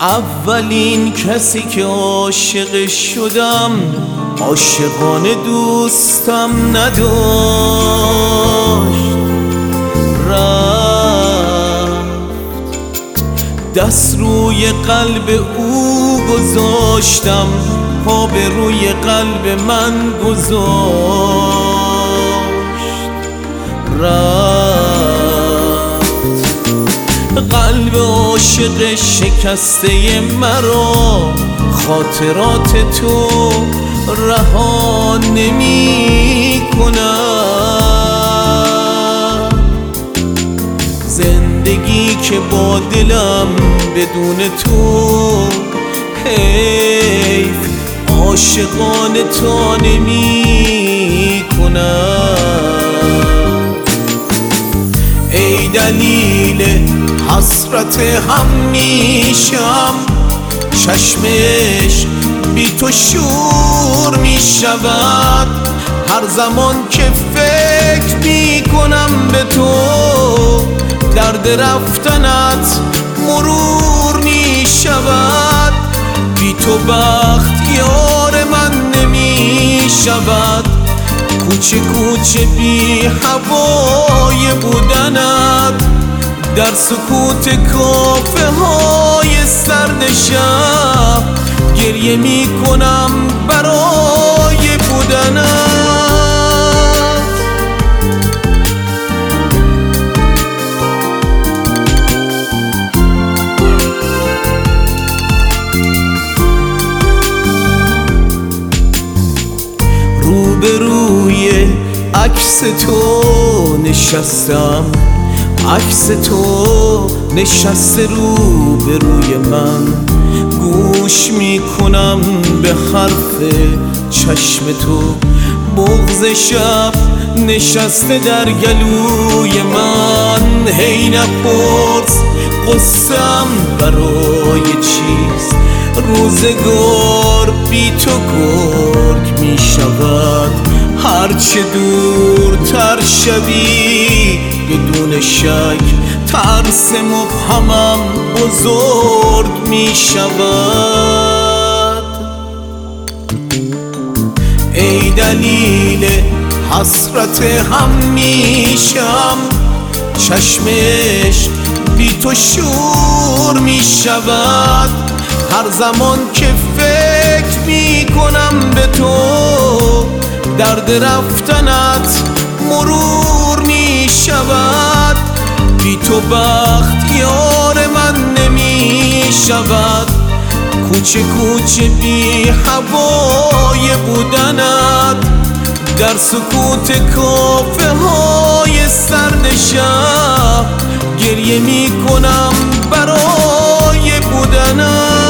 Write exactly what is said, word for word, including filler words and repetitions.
اولین کسی که عاشق شدم عاشقانه دوستم نداشت، رفت دست روی قلب او گذاشتم، پا به روی قلب من گذاشت، رفت قلب عاشق شکسته مرا، خاطرات تو رها نمی کنم. زندگی که با دلم بدون تو حیف، عاشقانه تا نمی کنم. ای دلیل حسرت همیشم، چشمش بی تو شور می شود. هر زمان که فکر می کنم به تو، درد رفتنت مرور می شود. بی تو بخت یار من نمی شود، کوچه کوچه بی هوای بودنت، در سکوت کافه های سرد شب گریه می کنم برای بودنت. روبروی عکس تو نشستم، عکس تو نشسته رو به روی من. گوش می کنم به حرف چشم تو، بغض شب نشسته در گلوی من. هی نپرس قصم برای چیست، روزگار بی تو گرگ می شود. هرچه دورتر شوی بدون شک، ترس مبهمم بزرگ می شود. ای دلیل حسرت همیشم، چشمش بی تو شور می شود. هر زمان که فکر می کنم به تو، درد رفتنت مرور می شود. بی تو بخت یار من نمی شود، کوچه کوچه بی هوای بودنت، در سکوت کافه های سرد شب گریه می کنم برای بودنت.